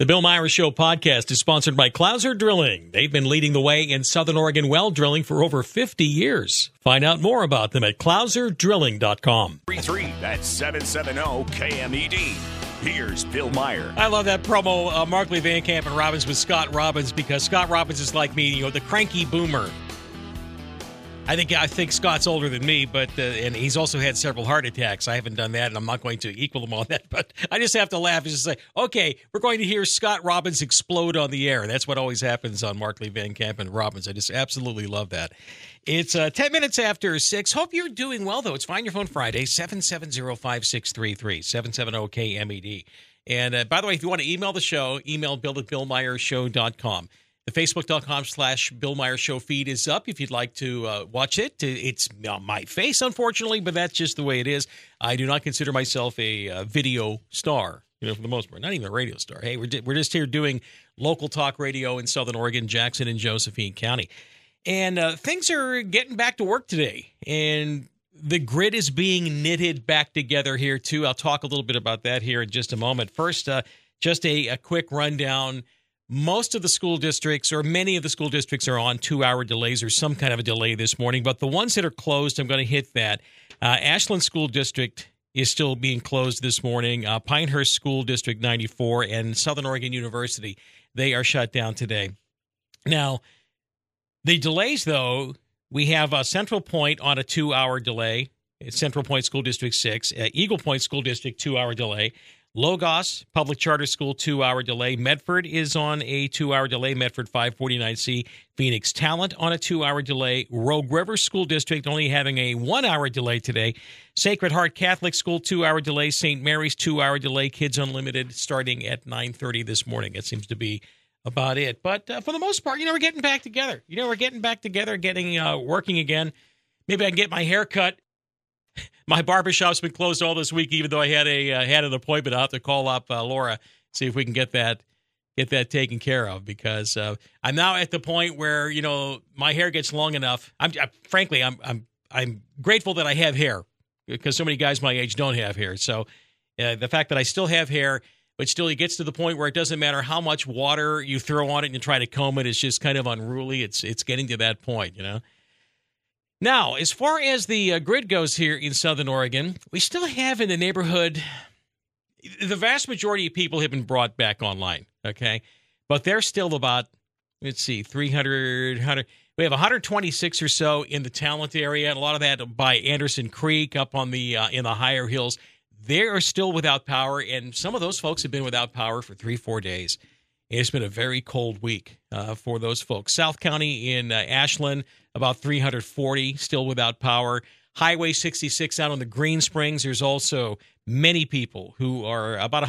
The Bill Myers Show podcast is sponsored by Clouser Drilling. They've been leading the way in Southern Oregon well drilling for over 50 years. Find out more about them at clouserdrilling.com. 33, that's 770 KMED. Here's Bill Meyer. I love that promo, Markley, Van Camp, and Robbins with Scott Robbins, because Scott Robbins is like me, the cranky boomer. I think Scott's older than me, but and he's also had several heart attacks. I haven't done that, and I'm not going to equal him on that. But I just have to laugh and just say, okay, we're going to hear Scott Robbins explode on the air. That's what always happens on Markley, Van Camp, and Robbins. I just absolutely love that. It's 10 minutes after 6. Hope you're doing well, though. It's Find Your Phone Friday, 770-5633, 770-KMED. And by the way, if you want to email the show, email bill@billmeyershow.com. The Facebook.com/Bill Myers Show feed is up if you'd like to watch it. It's on my face, unfortunately, but that's just the way it is. I do not consider myself a video star, for the most part. Not even a radio star. Hey, we're just here doing local talk radio in Southern Oregon, Jackson and Josephine County. And things are getting back to work today. And the grid is being knitted back together here, too. I'll talk a little bit about that here in just a moment. First, just a quick rundown. Most of the school districts, or many of the school districts, are on 2-hour delays or some kind of a delay this morning. But the ones that are closed, I'm going to hit that. Ashland School District is still being closed this morning. Pinehurst School District 94 and Southern Oregon University, they are shut down today. Now, the delays, though, we have Central Point on a 2-hour delay. It's Central Point School District 6. Eagle Point School District, 2-hour delay. Logos Public Charter School, 2-hour delay. Medford is on a 2-hour delay. Medford 549C. Phoenix Talent on a 2-hour delay. Rogue River School District only having a 1-hour delay today. Sacred Heart Catholic School, 2-hour delay. St. Mary's, 2-hour delay. Kids Unlimited starting at 9:30 this morning. It seems to be about it. But for the most part, we're getting back together. We're getting back together, getting working again. Maybe I can get my hair cut. My barbershop's been closed all this week, even though I had an appointment. I'll have to call up Laura, see if we can get that taken care of, because I'm now at the point where my hair gets long enough. I'm grateful that I have hair, because so many guys my age don't have hair. So the fact that I still have hair, but still it gets to the point where it doesn't matter how much water you throw on it and you try to comb it, it's just kind of unruly. It's getting to that point, Now, as far as the grid goes here in Southern Oregon, we still have in the neighborhood, the vast majority of people have been brought back online, okay? But there's still about, 300, we have 126 or so in the Talent area, and a lot of that by Anderson Creek up on the in the higher hills. They are still without power, and some of those folks have been without power for 3-4 days. It's been a very cold week for those folks. South County in Ashland, about 340 still without power. Highway 66 out on the Green Springs, there's also many people who are about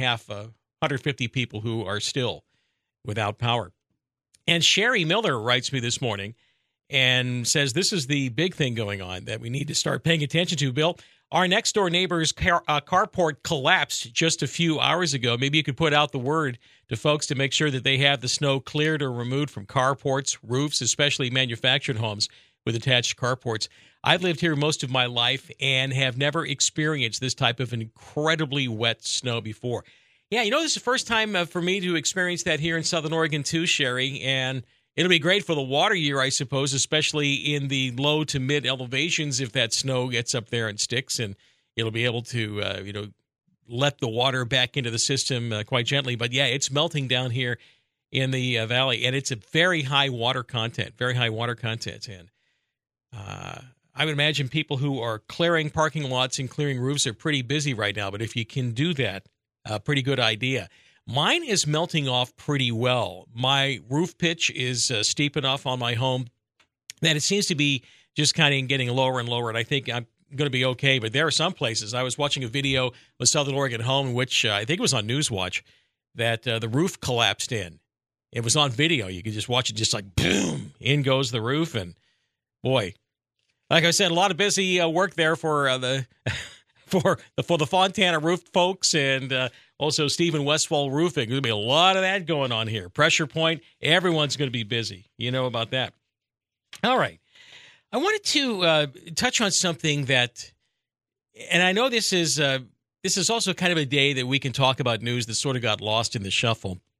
150 people who are still without power. And Sherry Miller writes me this morning and says this is the big thing going on that we need to start paying attention to, Bill. Our next-door neighbor's carport collapsed just a few hours ago. Maybe you could put out the word to folks to make sure that they have the snow cleared or removed from carports, roofs, especially manufactured homes with attached carports. I've lived here most of my life and have never experienced this type of incredibly wet snow before. Yeah, this is the first time for me to experience that here in Southern Oregon too, Sherry, and it'll be great for the water year, I suppose, especially in the low to mid elevations if that snow gets up there and sticks, and it'll be able to, let the water back into the system quite gently. But, yeah, it's melting down here in the valley, and it's a very high water content. And I would imagine people who are clearing parking lots and clearing roofs are pretty busy right now. But if you can do that, pretty good idea. Mine is melting off pretty well. My roof pitch is steep enough on my home that it seems to be just kind of getting lower and lower, and I think I'm going to be okay. But there are some places. I was watching a video of Southern Oregon home in which I think it was on Newswatch that the roof collapsed in. It was on video. You could just watch it just like boom, in goes the roof. And boy, like I said, a lot of busy work there for the Fontana Roof folks and also Stephen Westfall Roofing. There's going to be a lot of that going on here. Pressure Point, everyone's going to be busy. You know about that. All right. I wanted to touch on something that, and I know this is also kind of a day that we can talk about news that sort of got lost in the shuffle.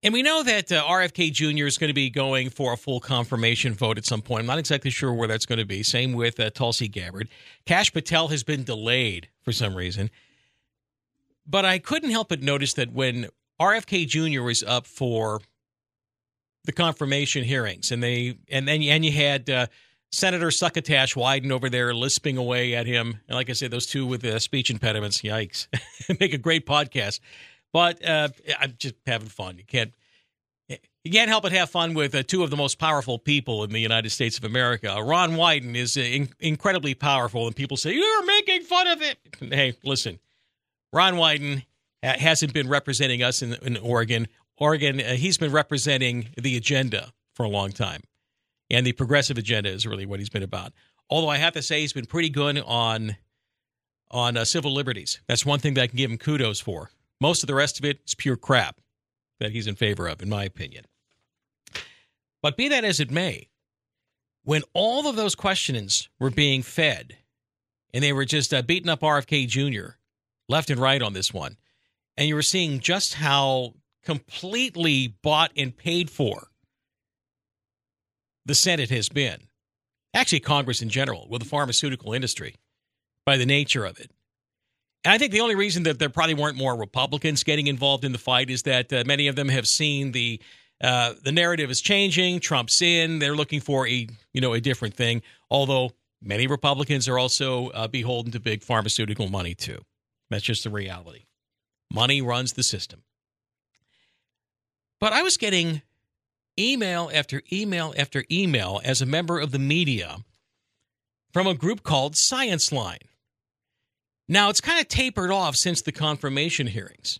And we know that RFK Jr. is going to be going for a full confirmation vote at some point. I'm not exactly sure where that's going to be. Same with Tulsi Gabbard. Kash Patel has been delayed for some reason. But I couldn't help but notice that when RFK Jr. was up for the confirmation hearings, and you had Senator Succotash Wyden over there lisping away at him. And like I said, those two with speech impediments, yikes, make a great podcast. But I'm just having fun. You can't help but have fun with two of the most powerful people in the United States of America. Ron Wyden is incredibly powerful, and people say, you're making fun of it. Hey, listen, Ron Wyden hasn't been representing us in Oregon. He's been representing the agenda for a long time, and the progressive agenda is really what he's been about. Although I have to say he's been pretty good on civil liberties. That's one thing that I can give him kudos for. Most of the rest of it is pure crap that he's in favor of, in my opinion. But be that as it may, when all of those questions were being fed, and they were just beating up RFK Jr. left and right on this one, and you were seeing just how completely bought and paid for the Senate has been, actually Congress in general, with the pharmaceutical industry, by the nature of it. And I think the only reason that there probably weren't more Republicans getting involved in the fight is that many of them have seen the narrative is changing. Trump's in. They're looking for a different thing. Although many Republicans are also beholden to big pharmaceutical money too. That's just the reality. Money runs the system. But I was getting email after email after email as a member of the media from a group called Science Line. Now, it's kind of tapered off since the confirmation hearings,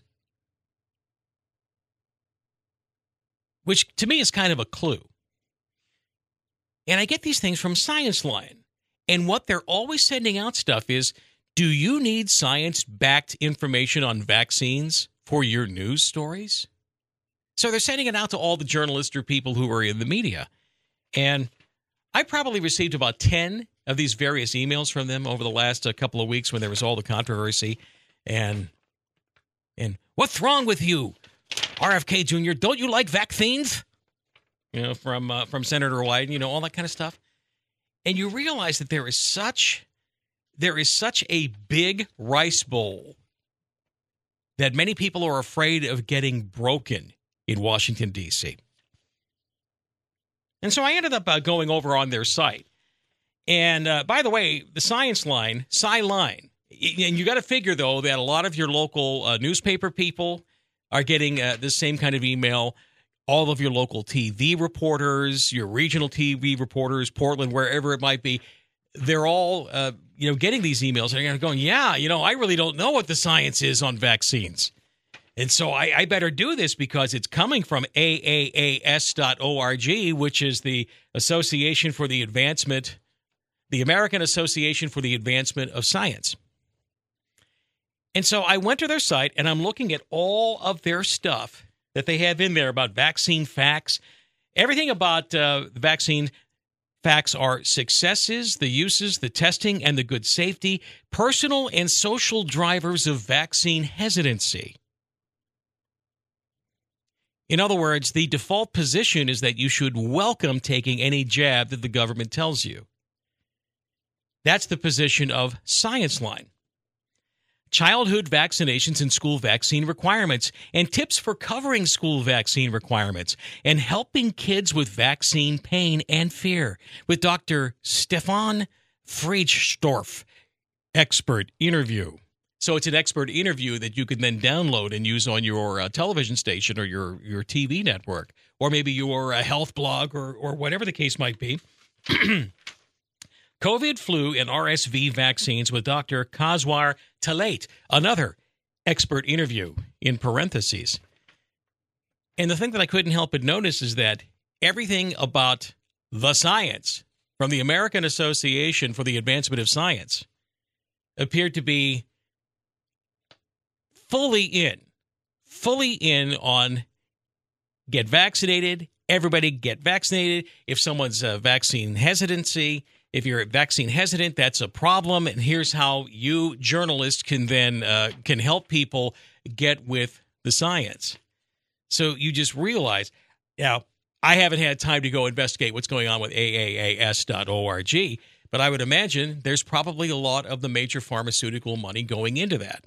which to me is kind of a clue. And I get these things from Science Line. And what they're always sending out stuff is, do you need science-backed information on vaccines for your news stories? So they're sending it out to all the journalists or people who are in the media. And I probably received about 10 of these various emails from them over the last couple of weeks when there was all the controversy. And what's wrong with you, RFK Jr.? Don't you like vaccines? From Senator Wyden, all that kind of stuff. And you realize that there is such a big rice bowl that many people are afraid of getting broken in Washington, D.C. And so I ended up going over on their site. And by the way, the Science Line, Sci-Line, and you got to figure, though, that a lot of your local newspaper people are getting the same kind of email. All of your local TV reporters, your regional TV reporters, Portland, wherever it might be, they're all, getting these emails. And they're going, I really don't know what the science is on vaccines. And so I better do this because it's coming from AAAS.org, which is the Association for the Advancement, the American Association for the Advancement of Science. And so I went to their site, and I'm looking at all of their stuff that they have in there about vaccine facts. Everything about the vaccine facts are successes, the uses, the testing, and the good safety, personal and social drivers of vaccine hesitancy. In other words, the default position is that you should welcome taking any jab that the government tells you. That's the position of Science Line. Childhood vaccinations and school vaccine requirements, and tips for covering school vaccine requirements, and helping kids with vaccine pain and fear, with Dr. Stefan Friedgstorff, expert interview. So it's an expert interview that you can then download and use on your television station or your TV network, or maybe your health blog or whatever the case might be. COVID, flu, and RSV vaccines with Dr. Kazwar Talat, another expert interview in parentheses. And the thing that I couldn't help but notice is that everything about the science from the American Association for the Advancement of Science appeared to be fully in on get vaccinated, everybody get vaccinated. If someone's vaccine hesitancy, if you're vaccine hesitant, that's a problem. And here's how you journalists can then can help people get with the science. So you just realize, now, I haven't had time to go investigate what's going on with AAAS.org, but I would imagine there's probably a lot of the major pharmaceutical money going into that.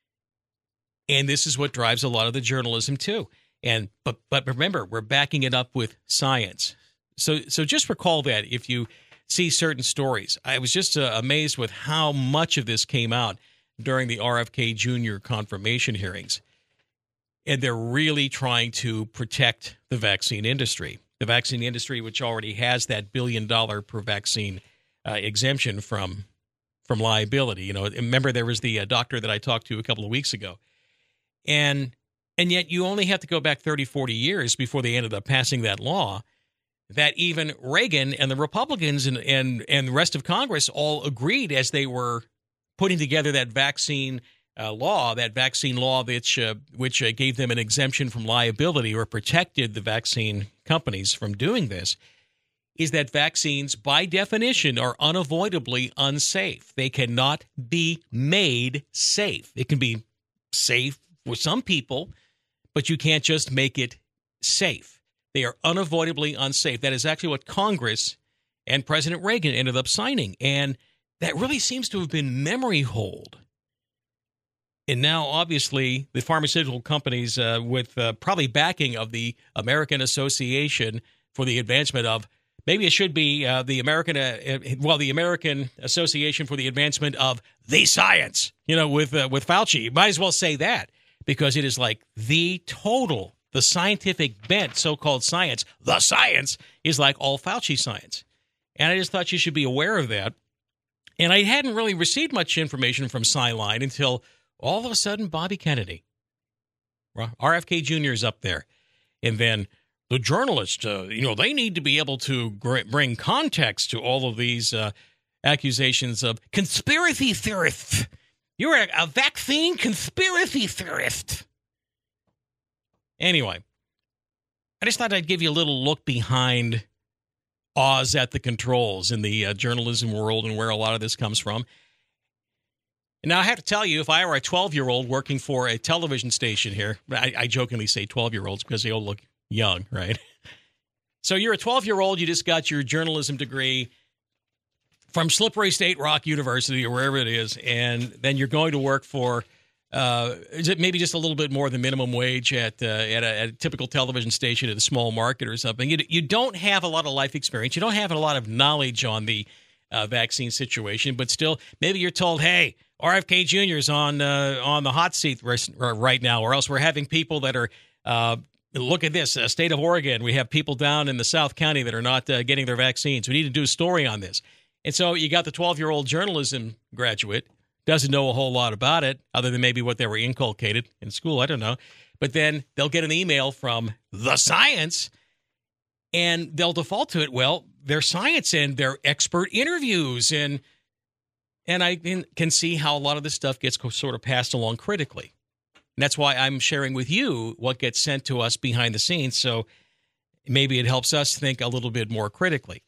And this is what drives a lot of the journalism too. But remember, we're backing it up with science. So just recall that if you see certain stories. I was just amazed with how much of this came out during the RFK Jr. confirmation hearings. And they're really trying to protect the vaccine industry. The vaccine industry, which already has that $1 billion per vaccine exemption from liability. You know, remember there was the doctor that I talked to a couple of weeks ago. And yet you only have to go back 30, 40 years before they ended up passing that law that even Reagan and the Republicans and the rest of Congress all agreed as they were putting together that vaccine law which gave them an exemption from liability or protected the vaccine companies from doing this, is that vaccines, by definition, are unavoidably unsafe. They cannot be made safe. It can be safe for some people, but you can't just make it safe. They are unavoidably unsafe. That is actually what Congress and President Reagan ended up signing, and that really seems to have been memory hold. And now, obviously, the pharmaceutical companies, with probably backing of the American Association for the Advancement of, maybe it should be the American Association for the Advancement of the Science, with Fauci. You might as well say that, because it is like the scientific bent, so-called science, the science, is like all Fauci science. And I just thought you should be aware of that. And I hadn't really received much information from Sciline until all of a sudden, Bobby Kennedy, RFK Jr. is up there. And then the journalists, they need to be able to bring context to all of these accusations of conspiracy theorists. You're a vaccine conspiracy theorist. Anyway, I just thought I'd give you a little look behind Oz at the controls in the journalism world and where a lot of this comes from. Now, I have to tell you, if I were a 12-year-old working for a television station here, I jokingly say 12-year-olds because they all look young, right? So you're a 12-year-old, you just got your journalism degree from Slippery State Rock University or wherever it is, and then you're going to work for maybe just a little bit more than minimum wage at a typical television station at a small market or something. You don't have a lot of life experience. You don't have a lot of knowledge on the vaccine situation, but still, maybe you're told, hey, RFK Jr. is on the hot seat right now, or else we're having people that are, look at this, state of Oregon, we have people down in the South County that are not getting their vaccines. We need to do a story on this. And so you got the 12-year-old journalism graduate, doesn't know a whole lot about it, other than maybe what they were inculcated in school, I don't know. But then they'll get an email from the science, and they'll default to it. Well, their science and their expert interviews, and I can see how a lot of this stuff gets sort of passed along critically. And that's why I'm sharing with you what gets sent to us behind the scenes, so maybe it helps us think a little bit more critically.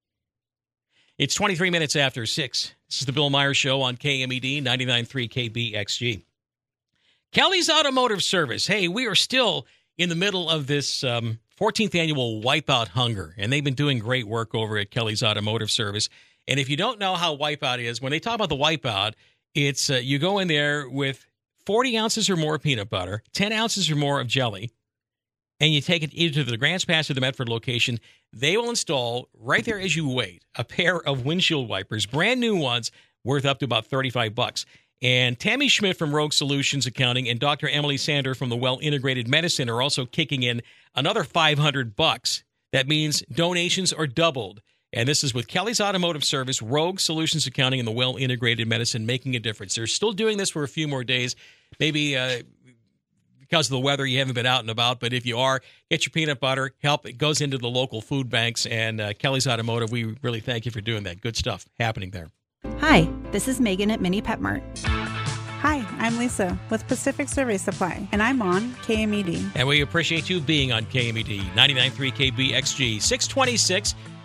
It's 23 minutes after 6. This is the Bill Myers Show on KMED 99.3 KBXG. Kelly's Automotive Service. Hey, we are still in the middle of this 14th annual Wipeout Hunger, and they've been doing great work over at Kelly's Automotive Service. And if you don't know how Wipeout is, when they talk about the Wipeout, it's you go in there with 40 ounces or more of peanut butter, 10 ounces or more of jelly, and you take it either to the Grants Pass or the Medford location. They will install, right there as you wait, a pair of windshield wipers, brand new ones, worth up to about $35. And Tammy Schmidt from Rogue Solutions Accounting and Dr. Emily Sander from the Well Integrated Medicine are also kicking in another $500. That means donations are doubled. And this is with Kelly's Automotive Service, Rogue Solutions Accounting, and the Well Integrated Medicine making a difference. They're still doing this for a few more days. Maybe because of the weather, you haven't been out and about. But if you are, get your peanut butter. Help. It goes into the local food banks. And Kelly's Automotive, we really thank you for doing that. Good stuff happening there. Hi, this is Megan at Mini Pet Mart. Hi, I'm Lisa with Pacific Survey Supply, and I'm on KMED. And we appreciate you being on KMED 99.3 KBXG 626.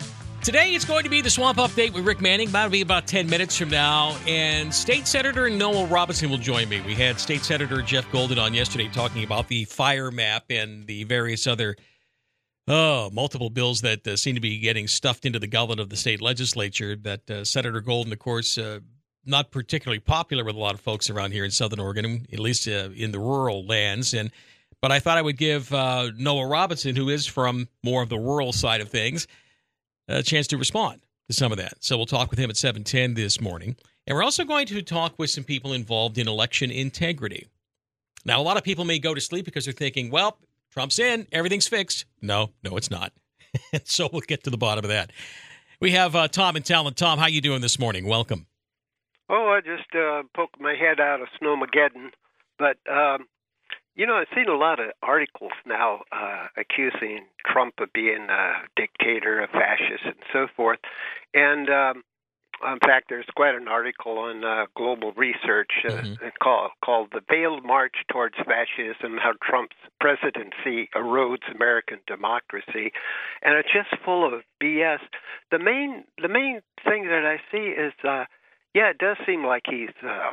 Today, it's going to be the Swamp Update with Rick Manning. That'll be about 10 minutes from now. And State Senator Noel Robinson will join me. We had State Senator Jeff Golden on yesterday talking about the fire map and the various other multiple bills that seem to be getting stuffed into the gullet of the state legislature. That Senator Golden, of course, not particularly popular with a lot of folks around here in Southern Oregon, at least in the rural lands. But I thought I would give Noel Robinson, who is from more of the rural side of things, a chance to respond to some of that. So we'll talk with him at 7:10 this morning. And we're also going to talk with some people involved in election integrity. Now, a lot of people may go to sleep because they're thinking, well, Trump's in, everything's fixed. No, it's not. So we'll get to the bottom of that. We have Tom in Talent. Tom, how you doing this morning? Welcome. Oh, I just poked my head out of Snowmageddon. But, I've seen a lot of articles now accusing Trump of being a dictator, a fascist, and so forth. And, in fact, there's quite an article on Global Research called The Veiled March Towards Fascism, How Trump's Presidency Erodes American Democracy. And it's just full of BS. The main thing that I see is, it does seem like he's,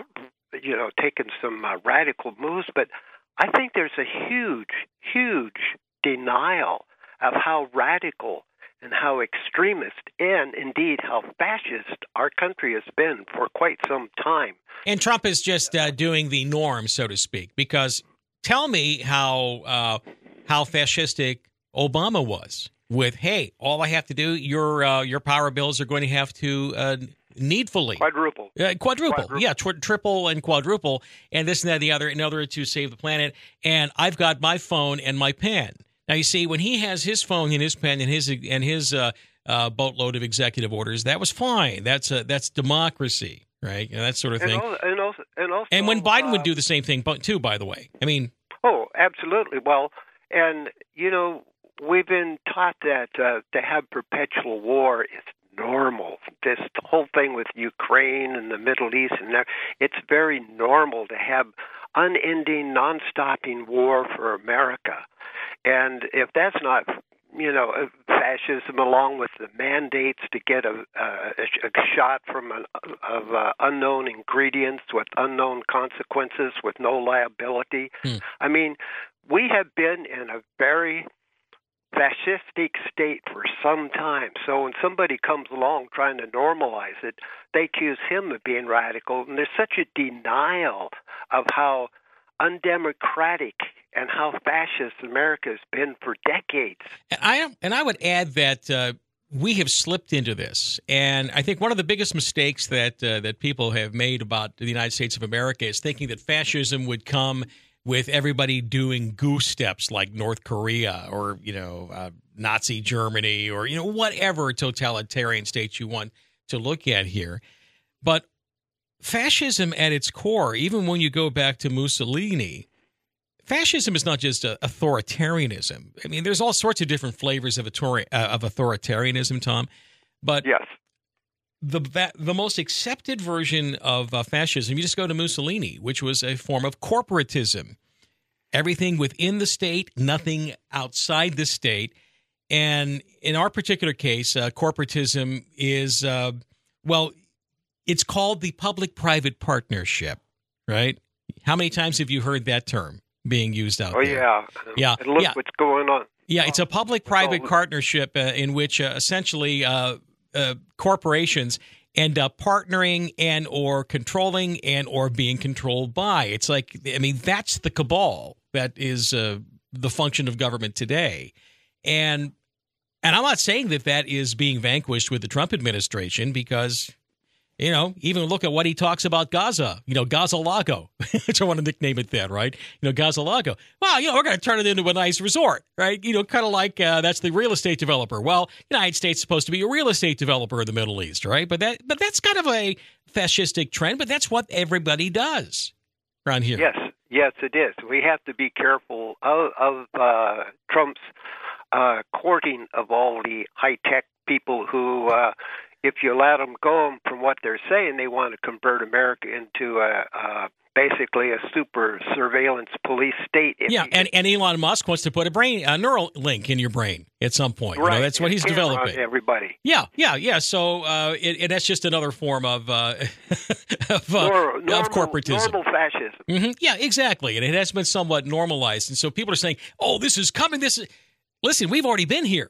taken some radical moves, but I think there's a huge denial of how radical and how extremist and, indeed, how fascist our country has been for quite some time. And Trump is just doing the norm, so to speak, because tell me how fascistic Obama was with, hey, all I have to do, your power bills are going to have to needfully quadruple. Yeah, triple and quadruple, and this and that and the other in order to save the planet. And I've got my phone and my pen. Now you see, when he has his phone and his pen and his boatload of executive orders, that was fine. That's democracy, right? That sort of thing. And when Biden would do the same thing too, by the way. I mean, absolutely. Well, and we've been taught that to have perpetual war is normal. This whole thing with Ukraine and the Middle East, and it's very normal to have unending, non-stopping war for America. And if that's not, fascism, along with the mandates to get a shot from of unknown ingredients with unknown consequences, with no liability, I mean, we have been in a very fascistic state for some time. So when somebody comes along trying to normalize it, they accuse him of being radical. And there's such a denial of how undemocratic and how fascist America has been for decades. And I would add that we have slipped into this. And I think one of the biggest mistakes that people have made about the United States of America is thinking that fascism would come with everybody doing goose steps like North Korea or, Nazi Germany or, whatever totalitarian state you want to look at here. But fascism at its core, even when you go back to Mussolini, fascism is not just authoritarianism. I mean, there's all sorts of different flavors of authoritarianism, Tom. But yes. The most accepted version of fascism, you just go to Mussolini, which was a form of corporatism. Everything within the state, nothing outside the state. And in our particular case, corporatism is, it's called the public-private partnership, right? How many times have you heard that term being used out there? Yeah. And look what's going on. Yeah, it's a public-private partnership in which essentially corporations end up partnering and or controlling and or being controlled by. It's like, I mean, that's the cabal that is the function of government today. And I'm not saying that is being vanquished with the Trump administration because, even look at what he talks about Gaza, Gaza-Lago. I want to nickname it that, right? Gaza-Lago. Well, we're going to turn it into a nice resort, right? Kind of like that's the real estate developer. Well, the United States is supposed to be a real estate developer in the Middle East, right? But that's kind of a fascistic trend, but that's what everybody does around here. Yes, it is. We have to be careful of Trump's courting of all the high-tech people who if you let them go from what they're saying, they want to convert America into a basically a super surveillance police state. And Elon Musk wants to put a neural link in your brain at some point. Right. That's what he's developing. Everybody. Yeah. So that's just another form of corporatism. Normal fascism. Mm-hmm. Yeah, exactly. And it has been somewhat normalized. And so people are saying, oh, this is coming. Listen, we've already been here.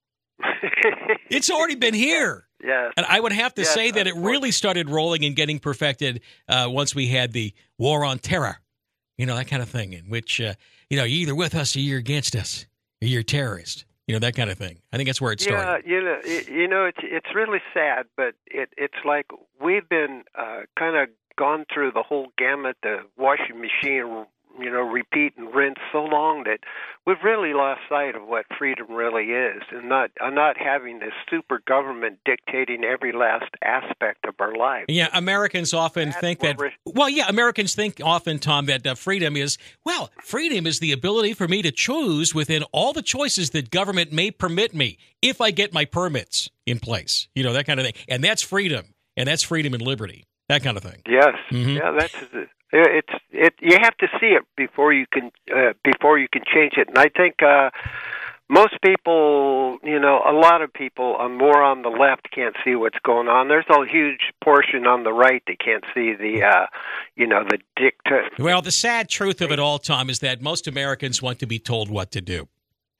It's already been here. Yes. And I would have to say that it really started rolling and getting perfected once we had the war on terror, that kind of thing, in which, you're either with us or you're against us, or you're a terrorist, that kind of thing. I think that's where it started. Yeah, it's really sad, but it's like we've been kind of gone through the whole gamut, the washing machine, repeat and rinse so long that we've really lost sight of what freedom really is, and not having this super government dictating every last aspect of our life. Yeah, Americans often think that. Americans think often, Tom, that freedom is the ability for me to choose within all the choices that government may permit me if I get my permits in place. That kind of thing, and that's freedom, and liberty, that kind of thing. Yes, mm-hmm. Yeah, that's it. You have to see it before you can change it. And I think most people, a lot of people more on the left can't see what's going on. There's a huge portion on the right that can't see the dictate. Well, the sad truth of it all, Tom, is that most Americans want to be told what to do.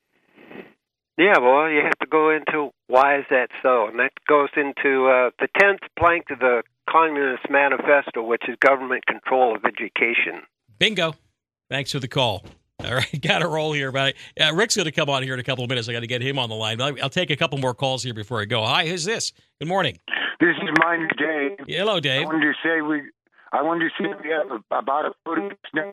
Yeah, well, you have to go into why is that so, and that goes into the 10th plank of the Communist Manifesto, which is government control of education. Bingo. Thanks for the call. All right, got to roll here about it. Rick's going to come on here in a couple of minutes. I got to get him on the line. I'll take a couple more calls here before I go. Hi, who's this? Good morning. This is mine, Dave. Hello, Dave. I wanted to say we have about a foot of snow.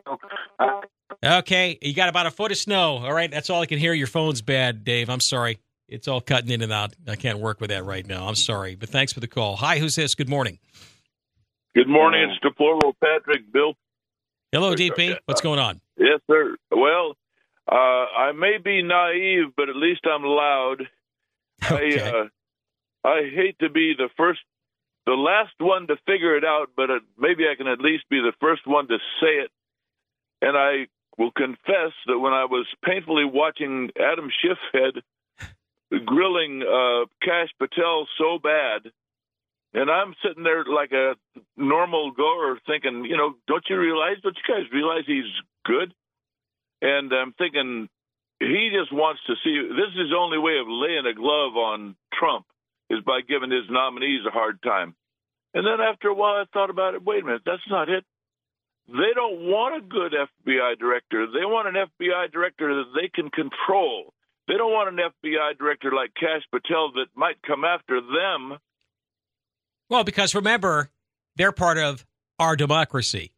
Okay, you got about a foot of snow. All right, that's all I can hear. Your phone's bad, Dave. I'm sorry. It's all cutting in and out. I can't work with that right now. I'm sorry, but thanks for the call. Hi, who's this? Good morning. Good morning. It's Deplorable Patrick, Bill. Hello, DP. What's going on? Yes, sir. Well, I may be naive, but at least I'm loud. Okay. I hate to be the last one to figure it out, but maybe I can at least be the first one to say it. And I will confess that when I was painfully watching Adam Schiffhead grilling Kash Patel so bad, and I'm sitting there like a normal goer thinking, don't you guys realize he's good? And I'm thinking he just wants to see, this is his only way of laying a glove on Trump is by giving his nominees a hard time. And then after a while I thought about it, wait a minute, that's not it. They don't want a good FBI director. They want an FBI director that they can control. They don't want an FBI director like Kash Patel that might come after them. Well, because remember, they're part of our democracy.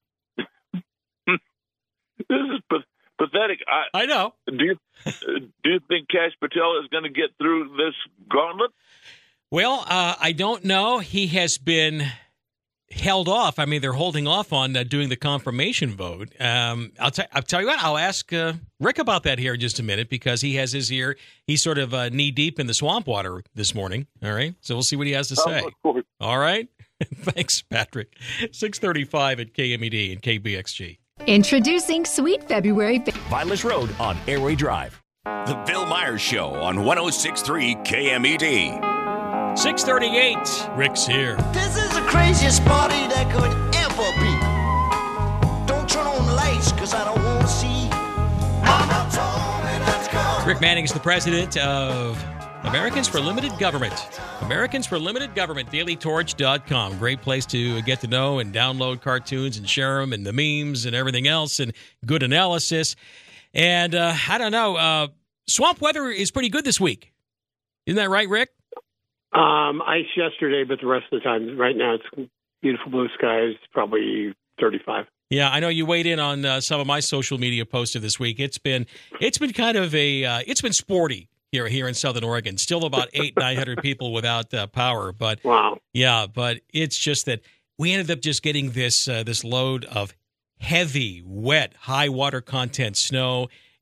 This is pathetic. I know. Do you think Kash Patel is going to get through this gauntlet? Well, I don't know. He has been held off. I mean, they're holding off on doing the confirmation vote. I'll tell you what, I'll ask Rick about that here in just a minute because he has his ear. He's sort of knee-deep in the swamp water this morning. All right? So we'll see what he has to say. All right? Thanks, Patrick. 635 at KMED and KBXG. Introducing Sweet February. Vilas Road on Airway Drive. The Bill Myers Show on 106.3 KMED. 638. Rick's here. This is the craziest party that could ever be. Don't turn on the lights, because I don't want to see. Mama told me let's go. Rick Manning is the president of Americans for Limited Government. Americans for Limited Government, dailytorch.com. Great place to get to know and download cartoons and share them and the memes and everything else and good analysis. And I don't know, swamp weather is pretty good this week. Isn't that right, Rick? Ice yesterday, but the rest of the time, right now, it's beautiful blue skies, probably 35. Yeah, I know you weighed in on some of my social media posts of this week. It's been kind of it's been sporty here in Southern Oregon. Still about 900 people without power, but wow. Yeah, but it's just that we ended up just getting this load of heavy, wet, high water content snow.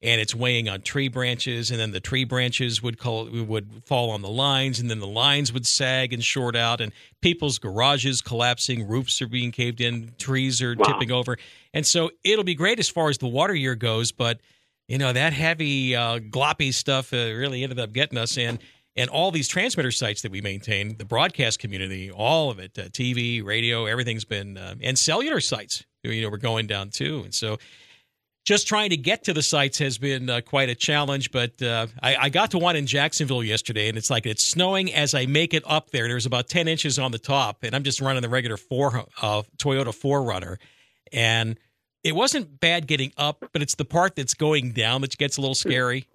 and it's weighing on tree branches, and then the tree branches would fall on the lines, and then the lines would sag and short out, and people's garages collapsing, roofs are being caved in, trees are tipping over. And so it'll be great as far as the water year goes, but that heavy gloppy stuff really ended up getting us in. And all these transmitter sites that we maintain, the broadcast community, all of it, TV, radio, everything's been, and cellular sites, we're going down too. And so just trying to get to the sites has been quite a challenge. But I got to one in Jacksonville yesterday, and it's like it's snowing as I make it up there. There's about 10 inches on the top, and I'm just running the regular Toyota 4Runner. And it wasn't bad getting up, but it's the part that's going down that gets a little scary,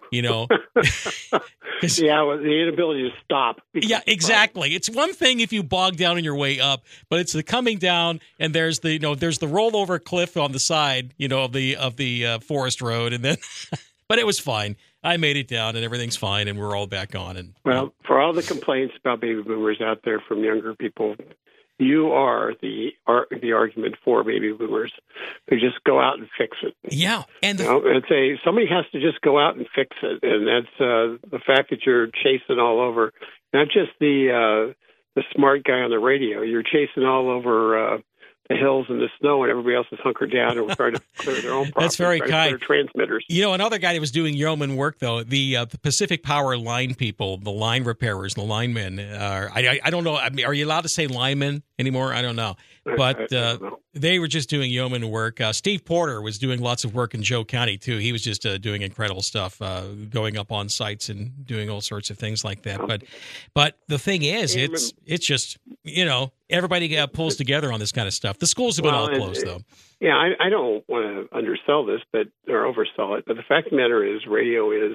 the inability to stop. Yeah, exactly. It's one thing if you bog down on your way up, but it's the coming down, and there's the rollover cliff on the side, of the forest road, and then, but it was fine. I made it down, and everything's fine, and we're all back on. And for all the complaints about baby boomers out there from younger people, you are the argument for baby boomers who just go out and fix it. Yeah, and somebody has to just go out and fix it, and that's the fact that you're chasing all over, not just the smart guy on the radio. You're chasing all over the hills and the snow, and everybody else is hunkered down and we're trying to clear their own property. That's very kind. Transmitters. Another guy that was doing yeoman work, though, the Pacific Power line people, the line repairers, the linemen. I don't know. I mean, are you allowed to say linemen anymore? I don't know. But they were just doing yeoman work. Steve Porter was doing lots of work in Joe County, too. He was just doing incredible stuff, going up on sites and doing all sorts of things like that. But the thing is, it's just, everybody pulls together on this kind of stuff. The schools have been all closed, though. Yeah, I don't want to undersell this or oversell it, but the fact of the matter is radio is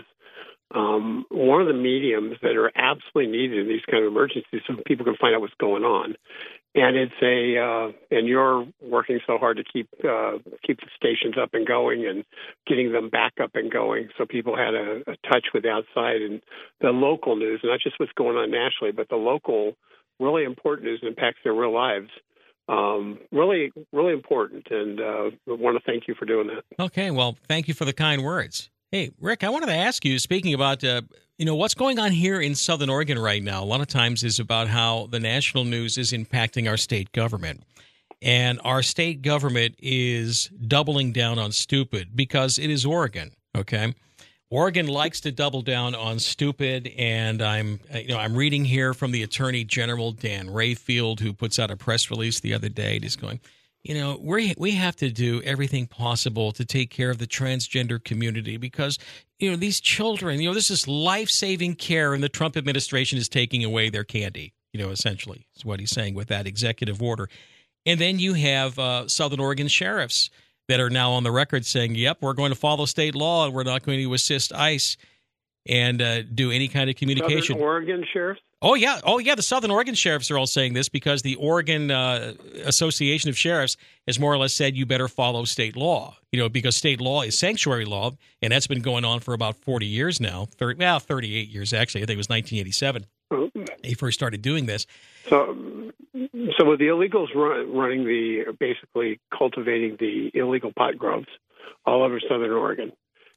one of the mediums that are absolutely needed in these kind of emergencies so people can find out what's going on. And it's and you're working so hard to keep the stations up and going and getting them back up and going, so people had a touch with the outside and the local news, not just what's going on nationally, but the local, really important news that impacts their real lives. Really, really important, and I want to thank you for doing that. Okay, well, thank you for the kind words. Hey, Rick, I wanted to ask you, speaking about, what's going on here in Southern Oregon right now, a lot of times is about how the national news is impacting our state government. And our state government is doubling down on stupid because it is Oregon, okay? Oregon likes to double down on stupid, and I'm reading here from the Attorney General, Dan Rayfield, who puts out a press release the other day just going, we have to do everything possible to take care of the transgender community because, these children, this is life-saving care, and the Trump administration is taking away their candy, essentially is what he's saying with that executive order. And then you have Southern Oregon sheriffs that are now on the record saying, yep, we're going to follow state law and we're not going to assist ICE and do any kind of communication. Southern Oregon sheriffs? Oh, yeah. The Southern Oregon sheriffs are all saying this because the Oregon Association of Sheriffs has more or less said you better follow state law, because state law is sanctuary law, and that's been going on for about 40 years now, 38 years, actually. I think it was 1987 they first started doing this. So with the illegals running basically cultivating the illegal pot groves all over Southern Oregon,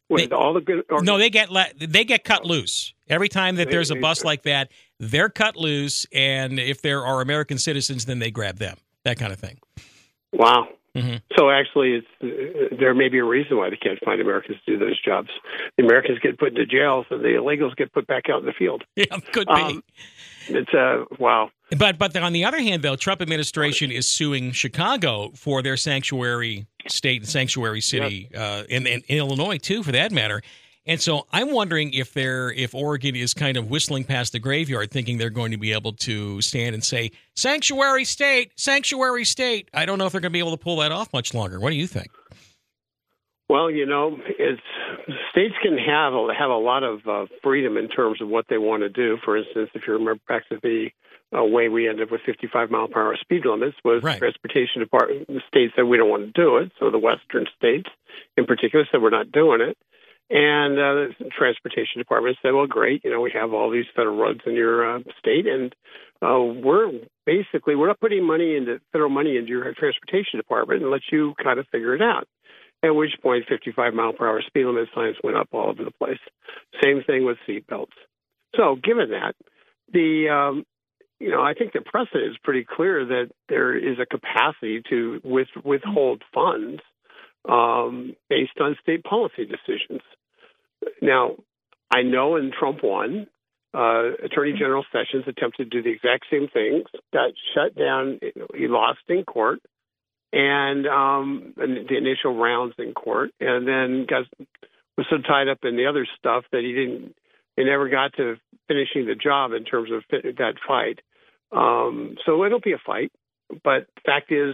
they get cut loose every time that there's a bust like that. They're cut loose, and if there are American citizens, then they grab them. That kind of thing. Wow. Mm-hmm. So actually, there may be a reason why they can't find Americans to do those jobs. The Americans get put into jails, and the illegals get put back out in the field. Yeah, could be. It's wow. But on the other hand, though, Trump administration is suing Chicago for their sanctuary state and sanctuary city, in Illinois too, for that matter. And so I'm wondering if Oregon is kind of whistling past the graveyard, thinking they're going to be able to stand and say sanctuary state, sanctuary state. I don't know if they're going to be able to pull that off much longer. What do you think? Well, states can have a lot of freedom in terms of what they want to do. For instance, if you remember back to the way we ended up with 55-mile-per-hour speed limits, was the Transportation Department. The states said we don't want to do it, so the western states in particular said we're not doing it. And the Transportation Department said, well, great, we have all these federal roads in your state, and we're not putting federal money into your Transportation Department and let you kind of figure it out. at which point 55-mile-per-hour speed limit signs went up all over the place. Same thing with seatbelts. So given that, I think the precedent is pretty clear that there is a capacity to withhold funds based on state policy decisions. Now, I know in Trump 1, Attorney General Sessions attempted to do the exact same things, got shut down, he lost in court, and the initial rounds in court, and then was so tied up in the other stuff that he never got to finishing the job in terms of that fight. So it'll be a fight, but the fact is,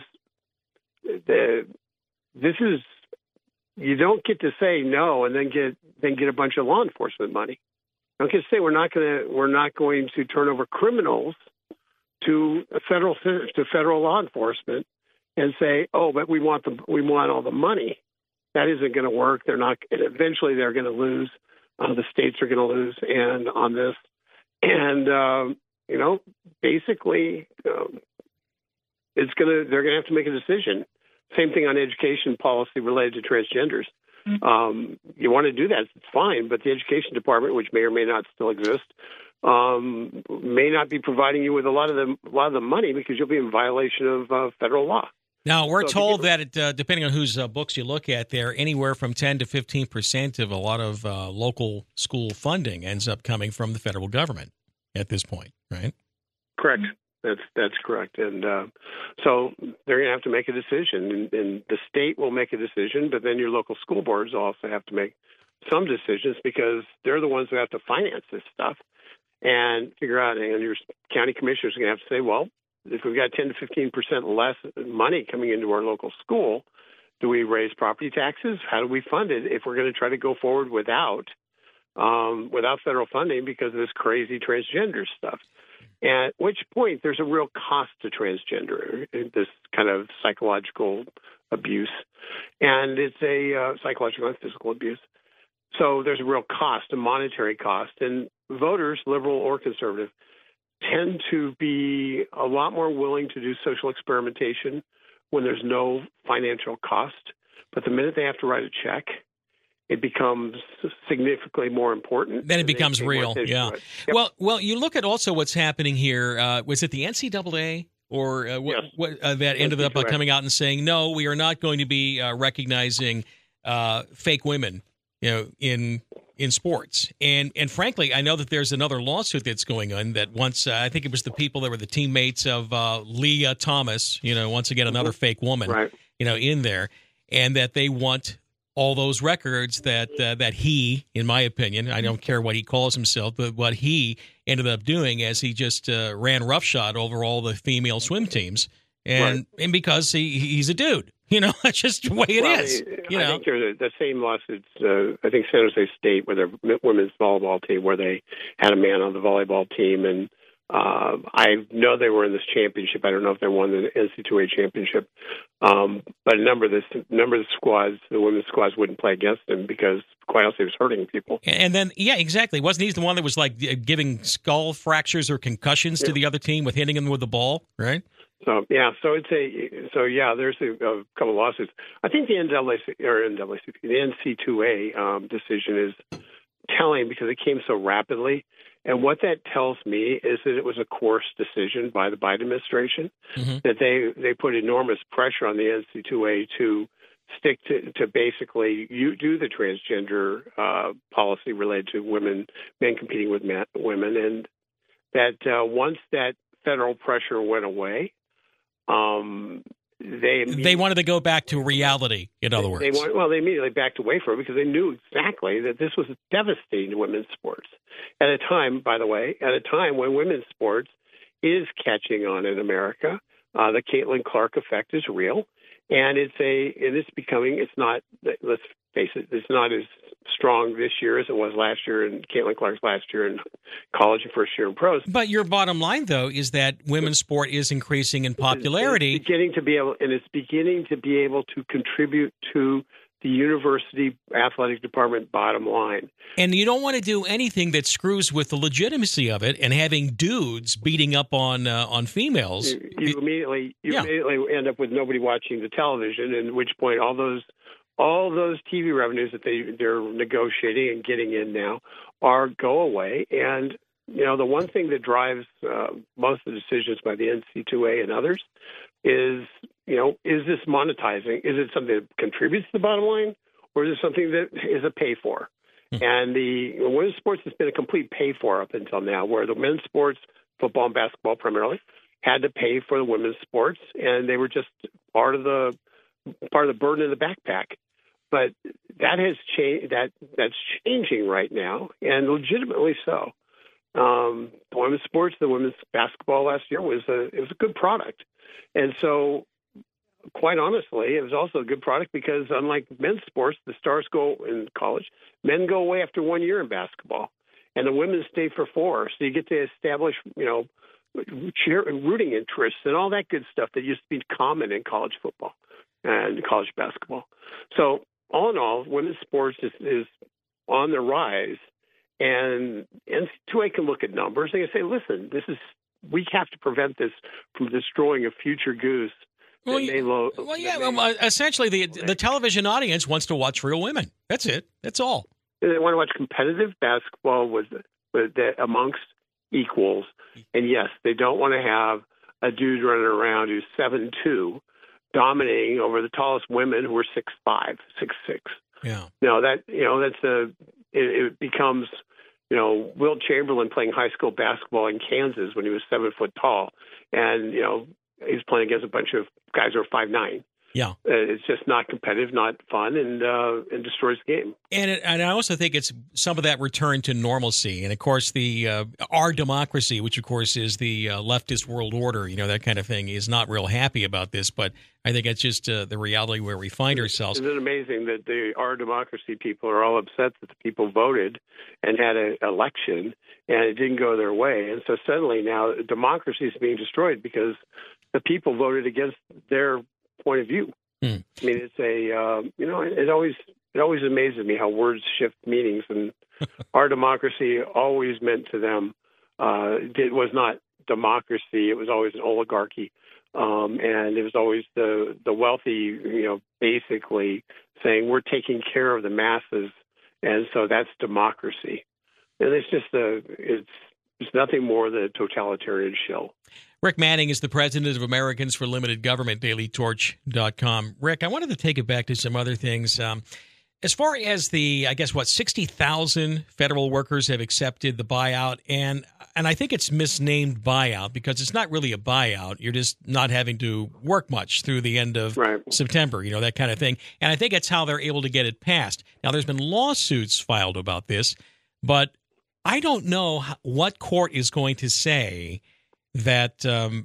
you don't get to say no and then get a bunch of law enforcement money. You don't get to say we're not going to turn over criminals to federal law enforcement and say, oh, but we want all the money. That isn't going to work. They're not. Eventually, they're going to lose. The states are going to lose, and on this, and basically, they're going to have to make a decision. Same thing on education policy related to transgenders. You want to do that, it's fine, but the education department, which may or may not still exist, may not be providing you with a lot of the money because you'll be in violation of federal law. Now, we're told that depending on whose books you look at, there anywhere from 10 to 15% of a lot of local school funding ends up coming from the federal government at this point, right? Correct. That's correct. And so they're going to have to make a decision, and the state will make a decision, but then your local school boards also have to make some decisions because they're the ones who have to finance this stuff and figure out, and your county commissioners are going to have to say, well, if we've got 10 to 15% less money coming into our local school, do we raise property taxes? How do we fund it if we're going to try to go forward without federal funding because of this crazy transgender stuff? At which point there's a real cost to transgender, this kind of psychological abuse. And it's a psychological and physical abuse. So there's a real cost, a monetary cost. And voters, liberal or conservative, tend to be a lot more willing to do social experimentation when there's no financial cost. But the minute they have to write a check, it becomes significantly more important. Then it becomes real, yeah. Yep. Well, you look at also what's happening here. Was it the NCAA or what that ended up coming out and saying, no, we are not going to be recognizing fake women, in sports. And frankly, I know that there's another lawsuit that's going on that once, I think it was the people that were the teammates of Leah Thomas, once again, another fake woman, right. In there, and that they want all those records that he, in my opinion, I don't care what he calls himself, but what he ended up doing as he just ran roughshod over all the female swim teams, and because he's a dude. That's just the way it is. I think there's the same lawsuits. I think San Jose State, with their women's volleyball team, where they had a man on the volleyball team, and I know they were in this championship. I don't know if they won the NCAA championship, but a number of the squads, the women's squads, wouldn't play against him because, quite honestly, he was hurting people. And then, exactly. Wasn't he the one that was like giving skull fractures or concussions to the other team with hitting them with the ball, right? So there's a couple of lawsuits. I think the NC2A decision is telling because it came so rapidly. And what that tells me is that it was a coerced decision by the Biden administration, that they put enormous pressure on the NC2A to stick to basically do the transgender policy related to men competing with women. And that once that federal pressure went away, they wanted to go back to reality, in other words. They immediately backed away from it because they knew exactly that this was devastating to women's sports. At a time, by the way, when women's sports is catching on in America, the Caitlin Clark effect is real, and it's not, let's face it, it's not as strong this year as it was last year, and Caitlin Clark's last year in college and first year in pros. But your bottom line, though, is that women's sport is increasing in popularity. It's beginning to be able to contribute to the university athletic department bottom line. And you don't want to do anything that screws with the legitimacy of it, and having dudes beating up on females. You immediately end up with nobody watching the television, at which point all those all those TV revenues that they're negotiating and getting in now go away. And, the one thing that drives most of the decisions by the NC2A and others is, is this monetizing? Is it something that contributes to the bottom line, or is it something that is a pay for? And the women's sports has been a complete pay for up until now, where the men's sports, football and basketball primarily, had to pay for the women's sports, and they were just part of the burden in the backpack. But that has changed. That's changing right now, and legitimately so. The women's sports, the women's basketball last year was a good product, and so quite honestly, it was also a good product because unlike men's sports, the stars go in college, men go away after 1 year in basketball, and the women stay for 4. So you get to establish, rooting interests and all that good stuff that used to be common in college football and college basketball. So all in all, women's sports is on the rise, and NC2A can look at numbers and say, listen, we have to prevent this from destroying a future goose. Essentially, the television audience wants to watch real women. That's it. That's all. They want to watch competitive basketball with amongst equals. And yes, they don't want to have a dude running around who's 7'2", dominating over the tallest women who are 6'5", 6'6". Yeah. No, it becomes, Wilt Chamberlain playing high school basketball in Kansas when he was 7 foot tall, and he's playing against a bunch of guys who are 5'9". Yeah, it's just not competitive, not fun, and destroys the game. And I also think it's some of that return to normalcy, and of course the our democracy, which of course is the leftist world order, that kind of thing, is not real happy about this. But I think it's just the reality where we find ourselves. Isn't it amazing that the our democracy people are all upset that the people voted and had an election and it didn't go their way, and so suddenly now democracy is being destroyed because the people voted against their point of view. I mean, it's it always amazes me how words shift meanings, and our democracy always meant to them it was not democracy; it was always an oligarchy, and it was always the wealthy, basically saying we're taking care of the masses, and so that's democracy. And it's just it's nothing more than a totalitarian shill. Rick Manning is the president of Americans for Limited Government, dailytorch.com. Rick, I wanted to take it back to some other things. As far as 60,000 federal workers have accepted the buyout, and I think it's misnamed buyout because it's not really a buyout. You're just not having to work much through the end of September, that kind of thing. And I think that's how they're able to get it passed. Now, there's been lawsuits filed about this, but I don't know what court is going to say that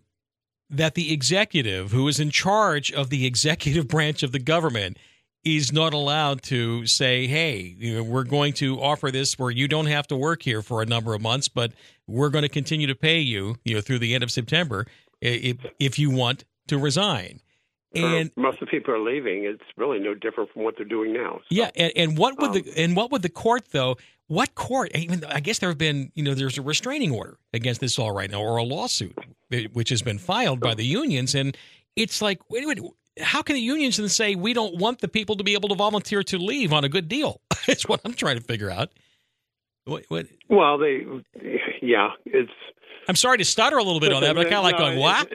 the executive, who is in charge of the executive branch of the government, is not allowed to say, hey, we're going to offer this where you don't have to work here for a number of months, but we're going to continue to pay you, through the end of September if you want to resign. And most of the people are leaving. It's really no different from what they're doing now. So, yeah, and what would the court though? What court? I guess there have been, there's a restraining order against this all right now, or a lawsuit which has been filed by the unions, and it's like, wait, how can the unions then say we don't want the people to be able to volunteer to leave on a good deal? It's what I'm trying to figure out. What? Well, it's. I'm sorry to stutter a little bit on that, but I kind of like going, what?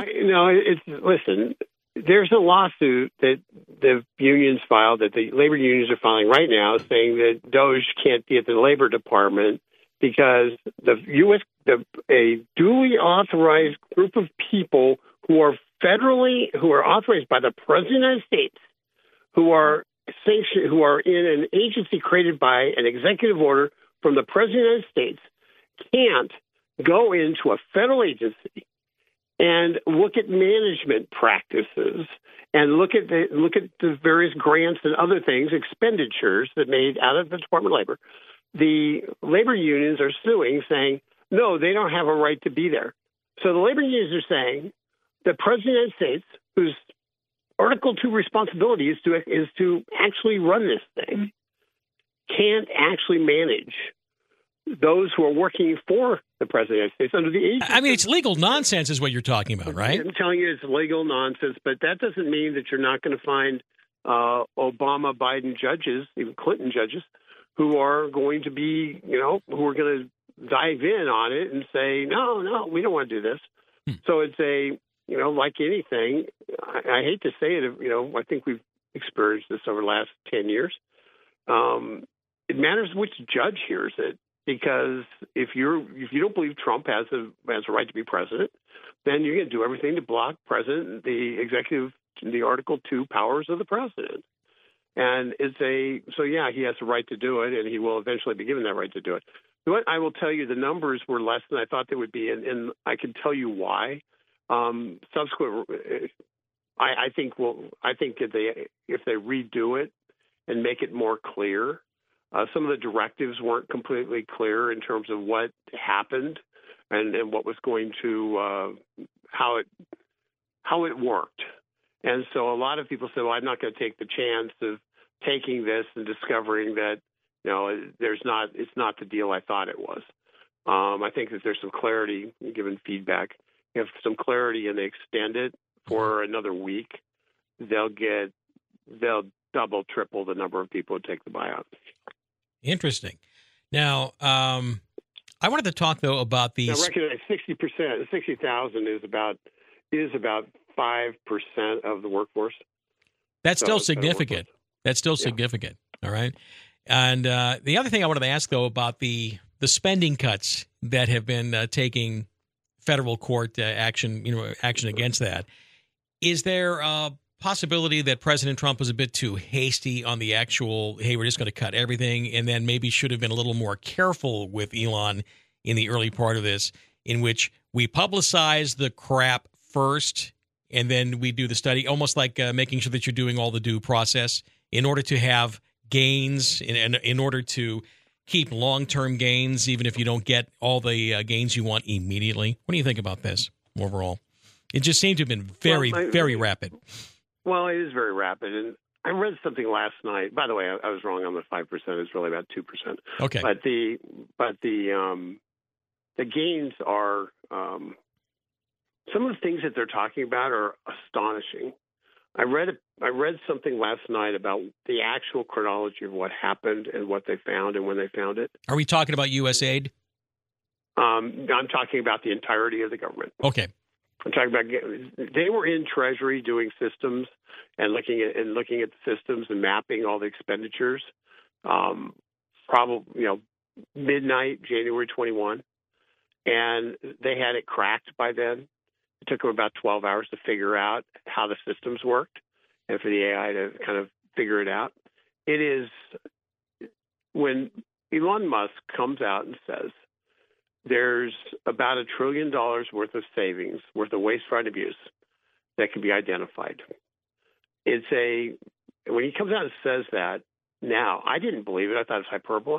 Listen. There's a lawsuit that the unions filed, that the labor unions are filing right now, saying that DOJ can't be at the Labor Department because a duly authorized group of people who are authorized by the President of the United States, who are in an agency created by an executive order from the President of the United States, can't go into a federal agency and look at management practices and look at the various grants and other things, expenditures that made out of the Department of Labor. The labor unions are suing, saying, no, they don't have a right to be there. So the labor unions are saying the President of the United States, whose Article 2 responsibility is to actually run this thing, can't actually manage those who are working for the President of the United States under the agency. I mean, it's legal nonsense is what you're talking about, right? I'm telling you it's legal nonsense, but that doesn't mean that you're not going to find Obama, Biden judges, even Clinton judges, who are going to be, who are going to dive in on it and say, no, we don't want to do this. So it's like anything, I hate to say it, I think we've experienced this over the last 10 years. It matters which judge hears it, because if you don't believe Trump has a right to be president, then you're going to do everything to block the Article 2 powers of the president. And he has a right to do it, and he will eventually be given that right to do it. But I will tell you, the numbers were less than I thought they would be, and I can tell you why. Subsequent, I think if they redo it and make it more clear, some of the directives weren't completely clear in terms of what happened and what was going to how it worked. And so a lot of people said, well, I'm not going to take the chance of taking this and discovering that, it's not the deal I thought it was. I think that there's some clarity given feedback. If some clarity and they extend it for another week, they'll double, triple the number of people who take the buyout. Interesting. Now, I wanted to talk though about these. Now, recognize 60%, 60,000 is about 5% of the workforce. That's still significant. That's still significant. All right. And the other thing I wanted to ask though about the spending cuts that have been taking federal court action against that. Is there a possibility that President Trump was a bit too hasty on the actual, hey, we're just going to cut everything, and then maybe should have been a little more careful with Elon in the early part of this, in which we publicize the crap first and then we do the study, almost like making sure that you're doing all the due process in order to have gains, in order to keep long-term gains, even if you don't get all the gains you want immediately? What do you think about this overall? It just seemed to have been very rapid. Well, it is very rapid. And I read something last night. By the way, I was wrong on the 5%. It's really about 2%. Okay. But the gains are some of the things that they're talking about are astonishing. I read something last night about the actual chronology of what happened and what they found and when they found it. Are we talking about USAID? I'm talking about the entirety of the government. Okay. I'm talking about they were in Treasury doing systems and looking at the systems and mapping all the expenditures. Probably midnight, January 21, and they had it cracked by then. It took them about 12 hours to figure out how the systems worked and for the AI to kind of figure it out. It is when Elon Musk comes out and says there's about $1 trillion worth of savings, worth of waste, fraud, and abuse that can be identified. When he comes out and says that, now, I didn't believe it. I thought it was hyperbole.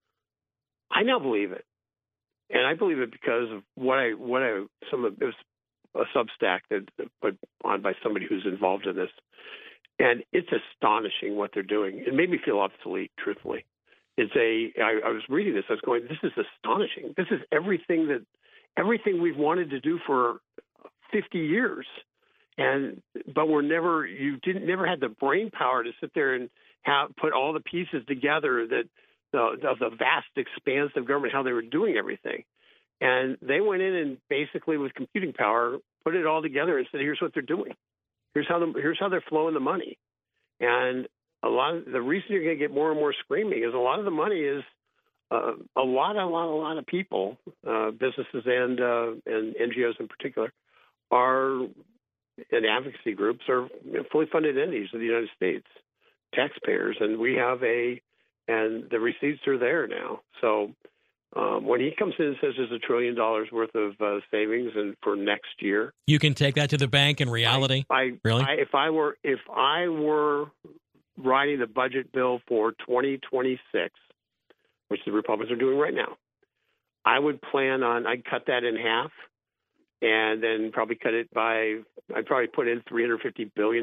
I now believe it. And I believe it because of it was a Substack that put on by somebody who's involved in this. And it's astonishing what they're doing. It made me feel obsolete, truthfully. I was reading this. I was going, this is astonishing. This is everything we've wanted to do for 50 years. But you never had the brain power to sit there and put all the pieces together of the vast expanse of government, how they were doing everything. And they went in and basically with computing power, put it all together and said, here's what they're doing. Here's how they're flowing the money. And the reason you're going to get more and more screaming is a lot of the money is a lot of people, businesses and NGOs in particular, and advocacy groups are fully funded entities of the United States, taxpayers, and and the receipts are there now. So when he comes in and says there's $1 trillion worth of savings and for next year, you can take that to the bank in reality. Really? If I were writing the budget bill for 2026, which the Republicans are doing right now, I would I'd cut that in half, and then probably I'd probably put in $350 billion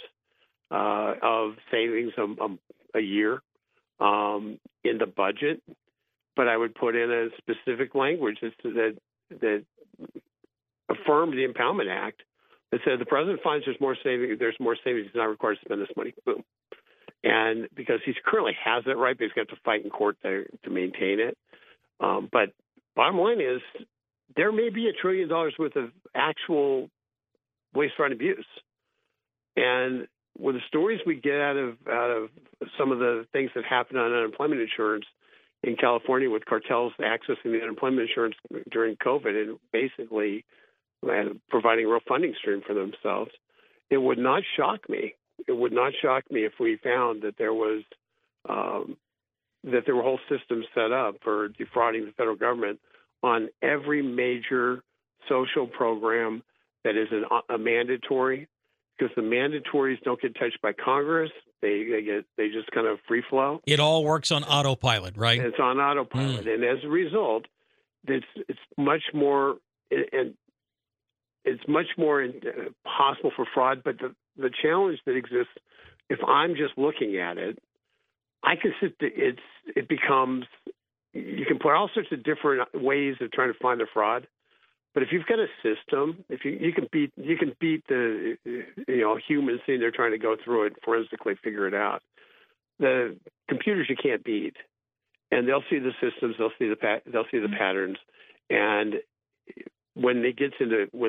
of savings a year in the budget. But I would put in a specific language that affirmed the Impoundment Act that said the president finds there's more savings, he's not required to spend this money. Boom. And because he currently has it right, but he's got to fight in court to maintain it. But bottom line is, there may be $1 trillion worth of actual waste, fraud, and abuse. And with the stories we get out of some of the things that happen on unemployment insurance in California with cartels accessing the unemployment insurance during COVID and basically providing a real funding stream for themselves, it would not shock me. It would not shock me if we found that there was that there were whole systems set up for defrauding the federal government on every major social program that is a mandatory, because the mandatories don't get touched by Congress. They just kind of free flow. It all works on autopilot, right? It's on autopilot, and as a result, it's much more and it's much more possible for fraud. But the challenge that exists, if I'm just looking at it, I can it becomes, you can put all sorts of different ways of trying to find the fraud. But if you've got a system, if you can beat the humans sitting there trying to go through it forensically, figure it out. The computers you can't beat, and they'll see the systems, they'll see the patterns, and when they get to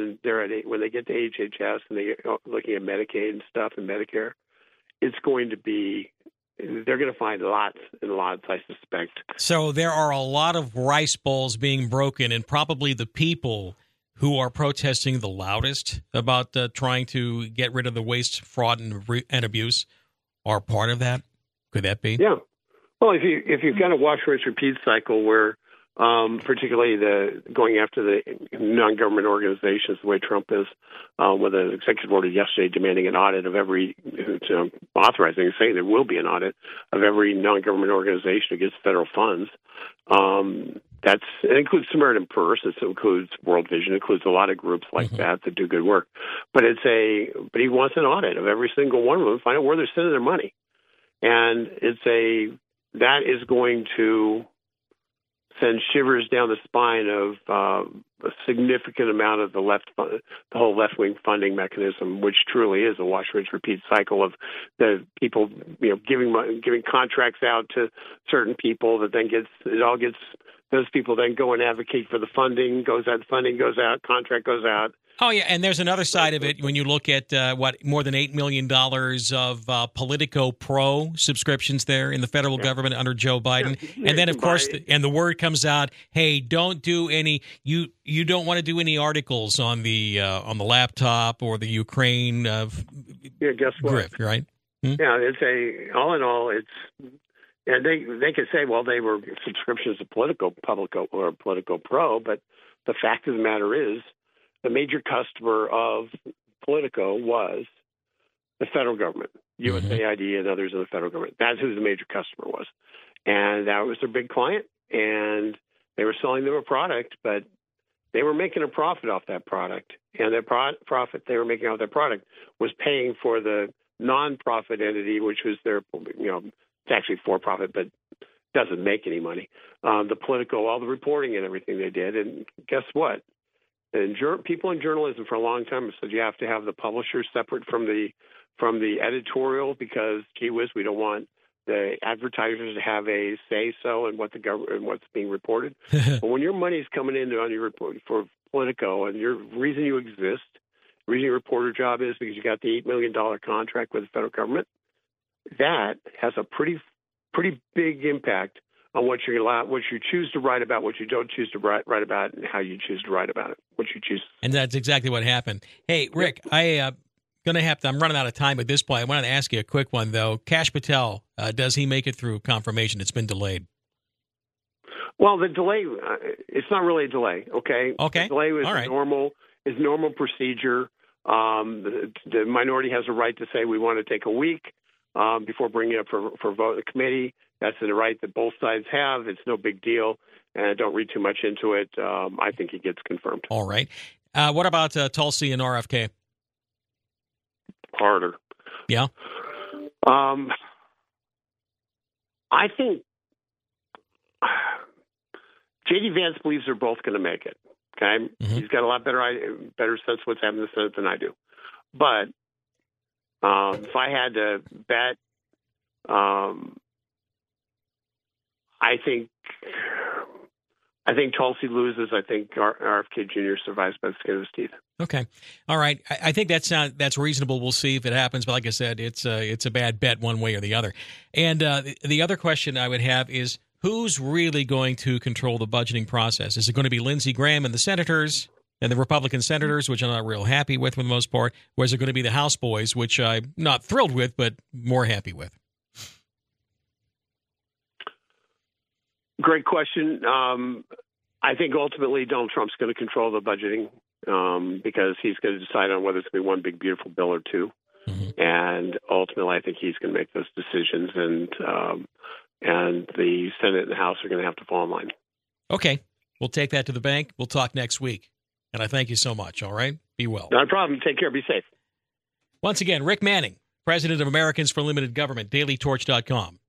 HHS and they're looking at Medicaid and stuff and Medicare, it's going to be. They're going to find lots and lots, I suspect. So there are a lot of rice bowls being broken, and probably the people who are protesting the loudest about trying to get rid of the waste, fraud, and abuse are part of that. Could that be? Yeah. Well, if you've got a wash, rinse, repeat cycle where particularly going after the non-government organizations the way Trump is, with an executive order yesterday demanding an audit of every, authorizing and saying there will be an audit of every non-government organization that gets federal funds. It includes Samaritan Purse, it includes World Vision, it includes a lot of groups like that do good work. But but he wants an audit of every single one of them, find out where they're sending their money, and that is going to send shivers down the spine of a significant amount of the whole left-wing funding mechanism, which truly is a wash, rinse, repeat cycle of the people, giving contracts out to certain people that then those people then go and advocate for the funding goes out, contract goes out. Oh, yeah, and there's another side of it when you look at more than $8 million of Politico Pro subscriptions there in the federal government under Joe Biden. Yeah. And then, of course, the word comes out, hey, don't do any – you don't want to do any articles on the laptop or the Ukraine guess what? grift, right? Yeah, all in all, and they could say, well, they were subscriptions to Politico or Politico Pro, but the fact of the matter is, the major customer of Politico was the federal government, USAID and others in the federal government. That's who the major customer was. And that was their big client. And they were selling them a product, but they were making a profit off that product. And that profit they were making off that product was paying for the nonprofit entity, which was their, it's actually for profit, but doesn't make any money. The Politico, all the reporting and everything they did. And guess what? And people in journalism for a long time have said you have to have the publisher separate from the editorial because, gee whiz, we don't want the advertisers to have a say-so in what the government and what's being reported. But when your money is coming in on your report for Politico and your reason you exist, the reason your reporter job is because you got the $8 million contract with the federal government, that has a pretty big impact on what you choose to write about, what you don't choose to write about, and how you choose to write about it, what you choose. And that's exactly what happened. Hey, Rick, I'm running out of time at this point. I wanted to ask you a quick one, though. Kash Patel, does he make it through confirmation? It's been delayed. Well, the delay, it's not really a delay, okay? Okay. The delay was right. normal procedure. The minority has a right to say we want to take a week before bringing it up for vote in the committee. That's the right that both sides have. It's no big deal, and don't read too much into it. I think it gets confirmed. All right. What about Tulsi and RFK? Harder. Yeah. I think J.D. Vance believes they're both going to make it. Okay, He's got a lot better sense of what's happening in the Senate than I do. But if I had to bet, I think Tulsi loses. I think RFK Jr. survives by the skin of his teeth. Okay. All right. I think that's reasonable. We'll see if it happens. But like I said, it's a bad bet one way or the other. And the other question I would have is, who's really going to control the budgeting process? Is it going to be Lindsey Graham and the senators and the Republican senators, which I'm not real happy with for the most part, or is it going to be the House boys, which I'm not thrilled with, but more happy with? Great question. I think ultimately Donald Trump's going to control the budgeting because he's going to decide on whether it's going to be one big, beautiful bill or two. Mm-hmm. And ultimately, I think he's going to make those decisions, and the Senate and the House are going to have to fall in line. Okay. We'll take that to the bank. We'll talk next week. And I thank you so much, all right? Be well. Not a problem. Take care. Be safe. Once again, Rick Manning, president of Americans for Limited Government, dailytorch.com.